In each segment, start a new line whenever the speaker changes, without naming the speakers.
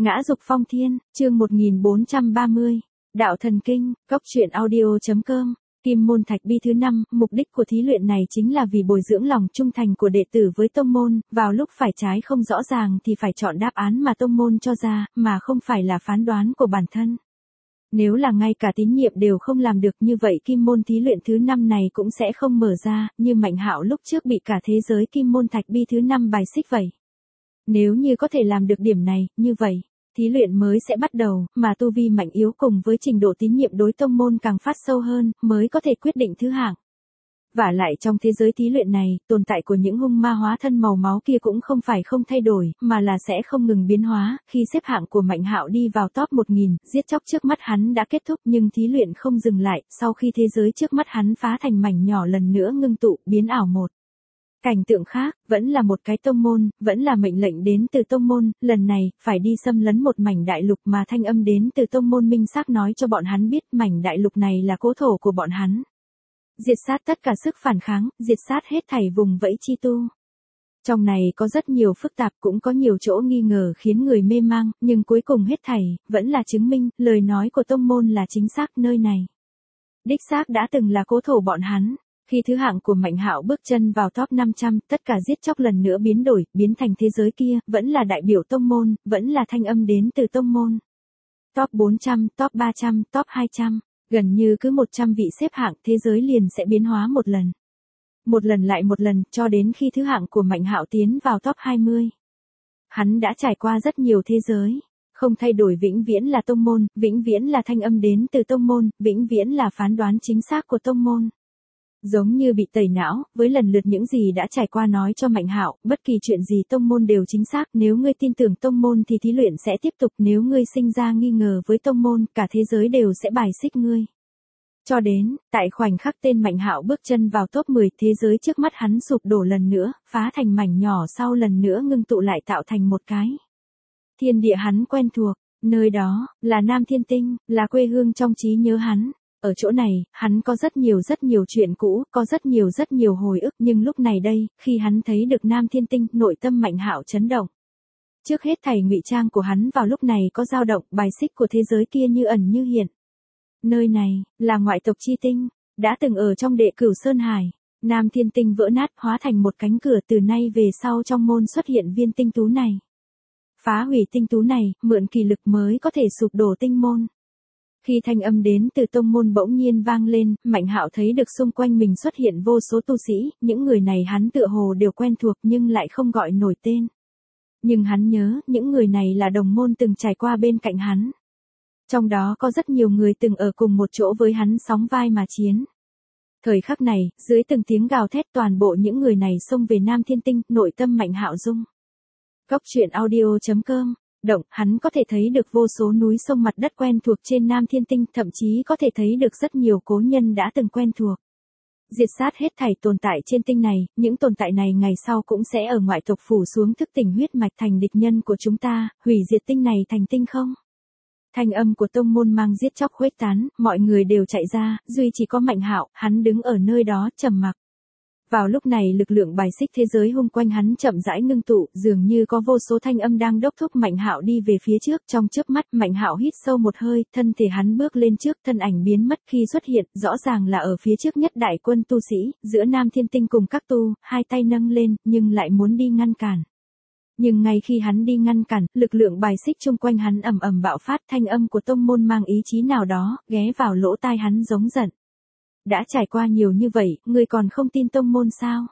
Ngã dục phong thiên, chương 1430. Đạo thần kinh, góc truyện audio.com. Kim môn thạch bi thứ 5, mục đích của thí luyện này chính là vì bồi dưỡng lòng trung thành của đệ tử với tông môn, vào lúc phải trái không rõ ràng thì phải chọn đáp án mà tông môn cho ra, mà không phải là phán đoán của bản thân. Nếu là ngay cả tín nhiệm đều không làm được như vậy kim môn thí luyện thứ 5 này cũng sẽ không mở ra, như Mạnh Hạo lúc trước bị cả thế giới kim môn thạch bi thứ 5 bài xích vậy. Nếu như có thể làm được điểm này, như vậy, thí luyện mới sẽ bắt đầu, mà tu vi mạnh yếu cùng với trình độ tín nhiệm đối tông môn càng phát sâu hơn, mới có thể quyết định thứ hạng. Vả lại trong thế giới thí luyện này, tồn tại của những hung ma hóa thân màu máu kia cũng không phải không thay đổi, mà là sẽ không ngừng biến hóa. Khi xếp hạng của Mạnh Hạo đi vào top 1000, giết chóc trước mắt hắn đã kết thúc nhưng thí luyện không dừng lại, sau khi thế giới trước mắt hắn phá thành mảnh nhỏ lần nữa ngưng tụ, biến ảo một cảnh tượng khác, vẫn là một cái tông môn, vẫn là mệnh lệnh đến từ tông môn, lần này, phải đi xâm lấn một mảnh đại lục mà thanh âm đến từ tông môn minh xác nói cho bọn hắn biết mảnh đại lục này là cố thổ của bọn hắn. Diệt sát tất cả sức phản kháng, diệt sát hết thảy vùng vẫy chi tu. Trong này có rất nhiều phức tạp cũng có nhiều chỗ nghi ngờ khiến người mê mang, nhưng cuối cùng hết thảy, vẫn là chứng minh, lời nói của tông môn là chính xác nơi này. Đích xác đã từng là cố thổ bọn hắn. Khi thứ hạng của Mạnh Hạo bước chân vào top 500, tất cả giết chóc lần nữa biến đổi, biến thành thế giới kia, vẫn là đại biểu tông môn, vẫn là thanh âm đến từ tông môn. Top 400, top 300, top 200, gần như cứ 100 vị xếp hạng thế giới liền sẽ biến hóa một lần. Một lần lại một lần, cho đến khi thứ hạng của Mạnh Hạo tiến vào top 20. Hắn đã trải qua rất nhiều thế giới. Không thay đổi vĩnh viễn là tông môn, vĩnh viễn là thanh âm đến từ tông môn, vĩnh viễn là phán đoán chính xác của tông môn. Giống như bị tẩy não, với lần lượt những gì đã trải qua nói cho Mạnh Hạo, bất kỳ chuyện gì tông môn đều chính xác, nếu ngươi tin tưởng tông môn thì thí luyện sẽ tiếp tục, nếu ngươi sinh ra nghi ngờ với tông môn, cả thế giới đều sẽ bài xích ngươi. Cho đến, tại khoảnh khắc tên Mạnh Hạo bước chân vào top 10, thế giới trước mắt hắn sụp đổ lần nữa, phá thành mảnh nhỏ sau lần nữa ngưng tụ lại tạo thành một cái thiên địa hắn quen thuộc, nơi đó, là Nam Thiên Tinh, là quê hương trong trí nhớ hắn. Ở chỗ này, hắn có rất nhiều chuyện cũ, có rất nhiều hồi ức, nhưng lúc này đây, khi hắn thấy được Nam Thiên Tinh, nội tâm Mạnh Hạo chấn động. Trước hết thảy ngụy trang của hắn vào lúc này có dao động, bài xích của thế giới kia như ẩn như hiện. Nơi này, là ngoại tộc chi tinh, đã từng ở trong Đệ Cửu Sơn Hải. Nam Thiên Tinh vỡ nát, hóa thành một cánh cửa, từ nay về sau trong môn xuất hiện viên tinh tú này. Phá hủy tinh tú này, mượn kỳ lực mới có thể sụp đổ tinh môn. Khi thanh âm đến từ tông môn bỗng nhiên vang lên, Mạnh Hạo thấy được xung quanh mình xuất hiện vô số tu sĩ, những người này hắn tựa hồ đều quen thuộc nhưng lại không gọi nổi tên. Nhưng hắn nhớ, những người này là đồng môn từng trải qua bên cạnh hắn. Trong đó có rất nhiều người từng ở cùng một chỗ với hắn sóng vai mà chiến. Thời khắc này, dưới từng tiếng gào thét toàn bộ những người này xông về Nam Thiên Tinh, nội tâm Mạnh Hạo rung. Góc truyện audio.com. Động, hắn có thể thấy được vô số núi sông mặt đất quen thuộc trên Nam Thiên Tinh, thậm chí có thể thấy được rất nhiều cố nhân đã từng quen thuộc. Diệt sát hết thảy tồn tại trên tinh này, những tồn tại này ngày sau cũng sẽ ở ngoại tộc phủ xuống thức tỉnh huyết mạch thành địch nhân của chúng ta, hủy diệt tinh này thành tinh không. Thanh âm của tông môn mang giết chóc khuếch tán, mọi người đều chạy ra, duy chỉ có Mạnh Hạo, hắn đứng ở nơi đó trầm mặc. Vào lúc này lực lượng bài xích thế giới hung quanh hắn chậm rãi ngưng tụ, dường như có vô số thanh âm đang đốc thúc Mạnh Hạo đi về phía trước, trong chớp mắt Mạnh Hạo hít sâu một hơi, thân thể hắn bước lên trước, thân ảnh biến mất khi xuất hiện, rõ ràng là ở phía trước nhất đại quân tu sĩ, giữa Nam Thiên Tinh cùng các tu, hai tay nâng lên, nhưng lại muốn đi ngăn cản. Nhưng ngay khi hắn đi ngăn cản, lực lượng bài xích chung quanh hắn ầm ầm bạo phát, thanh âm của tông môn mang ý chí nào đó, ghé vào lỗ tai hắn giống giận. Đã trải qua nhiều như vậy, ngươi còn không tin tông môn sao?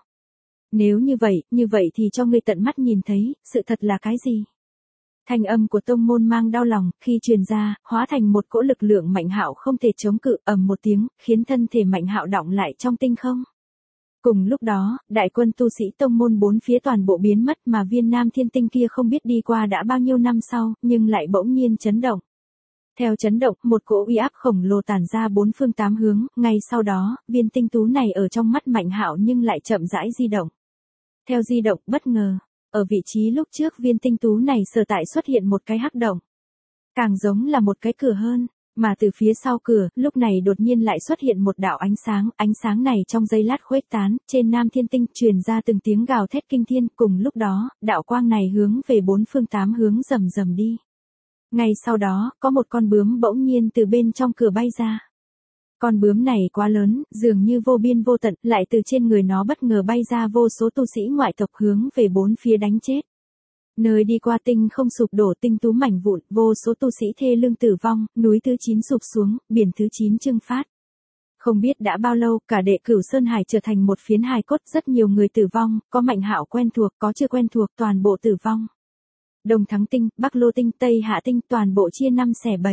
Nếu như vậy thì cho ngươi tận mắt nhìn thấy, sự thật là cái gì? Thanh âm của tông môn mang đau lòng, khi truyền ra, hóa thành một cỗ lực lượng Mạnh Hạo không thể chống cự, ầm một tiếng, khiến thân thể Mạnh Hạo đọng lại trong tinh không. Cùng lúc đó, đại quân tu sĩ tông môn bốn phía toàn bộ biến mất mà viên Nam Thiên Tinh kia không biết đi qua đã bao nhiêu năm sau, nhưng lại bỗng nhiên chấn động. Theo chấn động, một cỗ uy áp khổng lồ tản ra bốn phương tám hướng, ngay sau đó, viên tinh tú này ở trong mắt Mạnh Hạo nhưng lại chậm rãi di động. Theo di động, bất ngờ, ở vị trí lúc trước viên tinh tú này sở tại xuất hiện một cái hắc động. Càng giống là một cái cửa hơn, mà từ phía sau cửa, lúc này đột nhiên lại xuất hiện một đạo ánh sáng này trong giây lát khuếch tán, trên Nam Thiên Tinh truyền ra từng tiếng gào thét kinh thiên, cùng lúc đó, đạo quang này hướng về bốn phương tám hướng rầm rầm đi. Ngay sau đó, có một con bướm bỗng nhiên từ bên trong cửa bay ra. Con bướm này quá lớn, dường như vô biên vô tận, lại từ trên người nó bất ngờ bay ra vô số tu sĩ ngoại tộc hướng về bốn phía đánh chết. Nơi đi qua tinh không sụp đổ, tinh tú mảnh vụn, vô số tu sĩ thê lương tử vong, núi thứ 9 sụp xuống, biển thứ 9 trưng phát. Không biết đã bao lâu, cả Đệ Cửu Sơn Hải trở thành một phiến hài cốt, rất nhiều người tử vong, có Mạnh Hạo quen thuộc, có chưa quen thuộc, toàn bộ tử vong. Đông Thắng Tinh, Bắc Lô Tinh, Tây Hạ Tinh, toàn bộ chia 5 xẻ 7.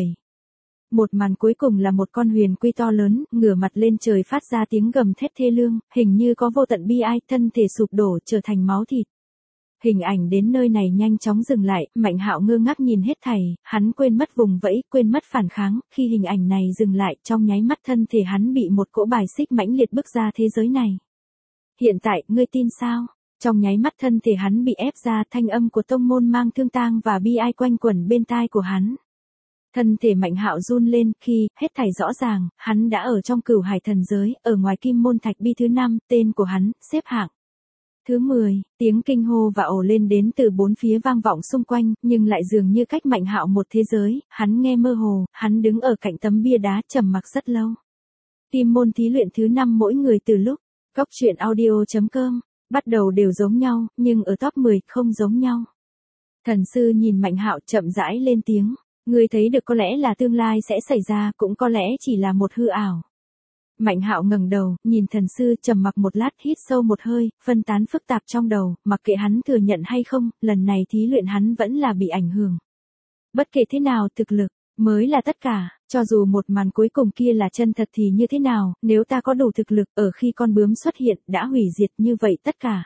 Một màn cuối cùng là một con huyền quy to lớn, ngửa mặt lên trời phát ra tiếng gầm thét thê lương, hình như có vô tận bi ai, thân thể sụp đổ trở thành máu thịt. Hình ảnh đến nơi này nhanh chóng dừng lại, Mạnh Hạo ngơ ngác nhìn hết thảy, hắn quên mất vùng vẫy, quên mất phản kháng, khi hình ảnh này dừng lại, trong nháy mắt thân thể hắn bị một cỗ bài xích mãnh liệt bức ra thế giới này. Hiện tại, ngươi tin sao? Trong nháy mắt thân thể hắn bị ép ra, thanh âm của tông môn mang thương tang và bi ai quanh quẩn bên tai của hắn. Thân thể Mạnh Hạo run lên, khi, hết thảy rõ ràng, hắn đã ở trong Cửu Hải thần giới, ở ngoài Kim Môn Thạch Bi thứ 5, tên của hắn, xếp hạng thứ 10, tiếng kinh hô và ồ lên đến từ bốn phía vang vọng xung quanh, nhưng lại dường như cách Mạnh Hạo một thế giới, hắn nghe mơ hồ, hắn đứng ở cạnh tấm bia đá trầm mặc rất lâu. Kim môn thí luyện thứ 5 mỗi người từ lúc, góc truyện audio.com, bắt đầu đều giống nhau, nhưng ở top 10 không giống nhau. Thần sư nhìn Mạnh Hạo chậm rãi lên tiếng, ngươi thấy được có lẽ là tương lai sẽ xảy ra, cũng có lẽ chỉ là một hư ảo. Mạnh Hạo ngẩng đầu, nhìn thần sư trầm mặc một lát, hít sâu một hơi, phân tán phức tạp trong đầu, mặc kệ hắn thừa nhận hay không, lần này thí luyện hắn vẫn là bị ảnh hưởng. Bất kể thế nào, thực lực mới là tất cả, cho dù một màn cuối cùng kia là chân thật thì như thế nào, nếu ta có đủ thực lực, ở khi con bướm xuất hiện, đã hủy diệt như vậy tất cả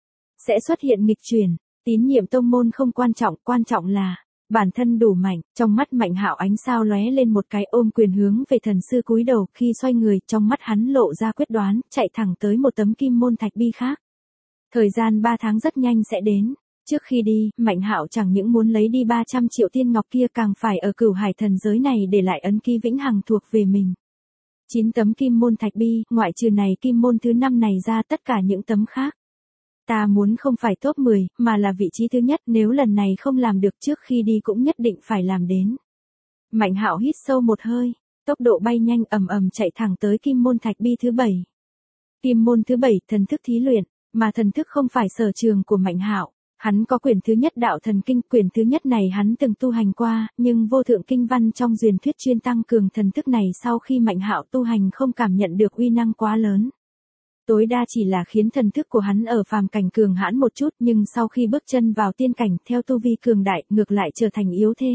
sẽ xuất hiện nghịch chuyển. Tín nhiệm tông môn không quan trọng là bản thân đủ mạnh. Trong mắt Mạnh Hạo ánh sao lóe lên một cái, ôm quyền hướng về thần sư cúi đầu, khi xoay người, trong mắt hắn lộ ra quyết đoán, chạy thẳng tới một tấm kim môn thạch bi khác. Thời gian 3 tháng rất nhanh sẽ đến. Trước khi đi, Mạnh Hạo chẳng những muốn lấy đi 300 triệu tiên ngọc kia, càng phải ở Cửu Hải thần giới này để lại ấn ký vĩnh hằng thuộc về mình. 9 tấm kim môn thạch bi, ngoại trừ này kim môn thứ 5 này ra, tất cả những tấm khác. Ta muốn không phải top 10, mà là vị trí thứ nhất, nếu lần này không làm được trước khi đi cũng nhất định phải làm đến. Mạnh Hạo hít sâu một hơi, tốc độ bay nhanh ầm ầm chạy thẳng tới kim môn thạch bi thứ 7. Kim môn thứ 7, thần thức thí luyện, mà thần thức không phải sở trường của Mạnh Hạo. Hắn có quyển thứ nhất đạo thần kinh, quyển thứ nhất này hắn từng tu hành qua, nhưng vô thượng kinh văn trong truyền thuyết chuyên tăng cường thần thức này sau khi Mạnh Hạo tu hành không cảm nhận được uy năng quá lớn. Tối đa chỉ là khiến thần thức của hắn ở phàm cảnh cường hãn một chút, nhưng sau khi bước chân vào tiên cảnh theo tu vi cường đại, ngược lại trở thành yếu thế.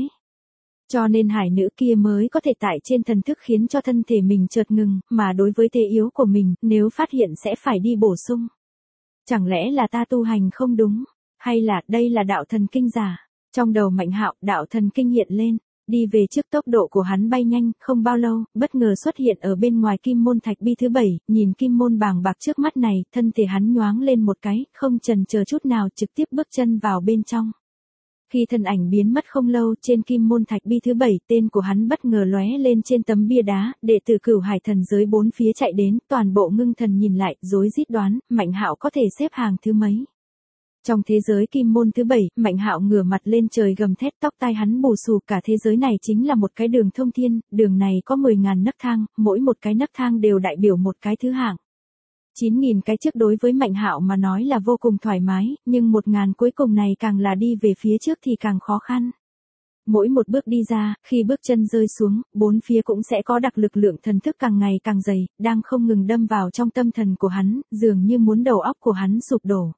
Cho nên hải nữ kia mới có thể tại trên thần thức khiến cho thân thể mình chợt ngừng, mà đối với thế yếu của mình, nếu phát hiện sẽ phải đi bổ sung. Chẳng lẽ là ta tu hành không đúng, hay là đây là đạo thần kinh giả? Trong đầu Mạnh Hạo, đạo thần kinh hiện lên. Đi về trước, tốc độ của hắn bay nhanh, không bao lâu, bất ngờ xuất hiện ở bên ngoài kim môn thạch bi thứ 7, nhìn kim môn bàng bạc trước mắt này, thân thể hắn nhoáng lên một cái, không chần chờ chút nào trực tiếp bước chân vào bên trong. Khi thân ảnh biến mất không lâu, trên kim môn thạch bi thứ 7, tên của hắn bất ngờ lóe lên trên tấm bia đá, đệ tử Cửu Hải thần giới bốn phía chạy đến, toàn bộ ngưng thần nhìn lại, rối rít đoán, Mạnh Hạo có thể xếp hàng thứ mấy. Trong thế giới kim môn thứ 7, Mạnh Hạo ngửa mặt lên trời gầm thét, tóc tai hắn bù xù, cả thế giới này chính là một cái đường thông thiên, đường này có 10.000 nấc thang, mỗi một cái nấc thang đều đại biểu một cái thứ hạng. 9.000 cái trước đối với Mạnh Hạo mà nói là vô cùng thoải mái, nhưng 1.000 cuối cùng này càng là đi về phía trước thì càng khó khăn. Mỗi một bước đi ra, khi bước chân rơi xuống, bốn phía cũng sẽ có đặc lực lượng thần thức càng ngày càng dày, đang không ngừng đâm vào trong tâm thần của hắn, dường như muốn đầu óc của hắn sụp đổ.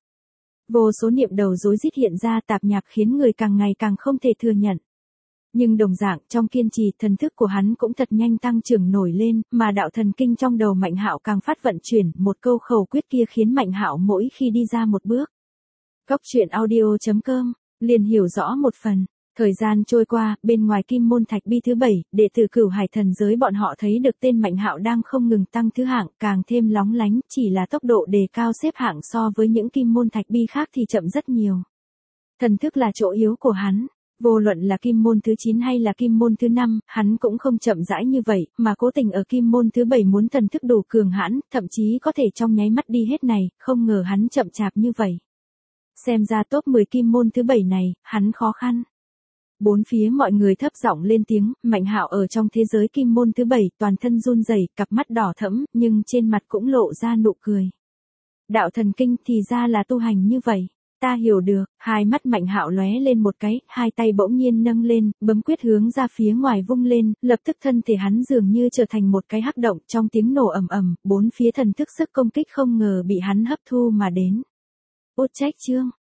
Vô số niệm đầu rối rít hiện ra tạp nhạp khiến người càng ngày càng không thể thừa nhận. Nhưng đồng dạng, trong kiên trì, thần thức của hắn cũng thật nhanh tăng trưởng nổi lên, mà đạo thần kinh trong đầu Mạnh Hạo càng phát vận chuyển, một câu khẩu quyết kia khiến Mạnh Hạo mỗi khi đi ra một bước. Góc truyện audio.com, liền hiểu rõ một phần. Thời gian trôi qua, bên ngoài kim môn thạch bi thứ 7, đệ tử Cửu Hải thần giới bọn họ thấy được tên Mạnh Hạo đang không ngừng tăng thứ hạng, càng thêm lóng lánh, chỉ là tốc độ đề cao xếp hạng so với những kim môn thạch bi khác thì chậm rất nhiều. Thần thức là chỗ yếu của hắn, vô luận là kim môn thứ 9 hay là kim môn thứ 5, hắn cũng không chậm rãi như vậy, mà cố tình ở kim môn thứ 7 muốn thần thức đủ cường hãn, thậm chí có thể trong nháy mắt đi hết này, không ngờ hắn chậm chạp như vậy. Xem ra top 10 kim môn thứ 7 này, hắn khó khăn. Bốn phía mọi người thấp giọng lên tiếng, Mạnh Hạo ở trong thế giới kim môn thứ 7, toàn thân run rẩy, cặp mắt đỏ thẫm, nhưng trên mặt cũng lộ ra nụ cười. Đạo thần kinh thì ra là tu hành như vậy. Ta hiểu được, hai mắt Mạnh Hạo lóe lên một cái, hai tay bỗng nhiên nâng lên, bấm quyết hướng ra phía ngoài vung lên, lập tức thân thể hắn dường như trở thành một cái hắc động, trong tiếng nổ ầm ầm, bốn phía thần thức sức công kích không ngờ bị hắn hấp thu mà đến. Út trách chương,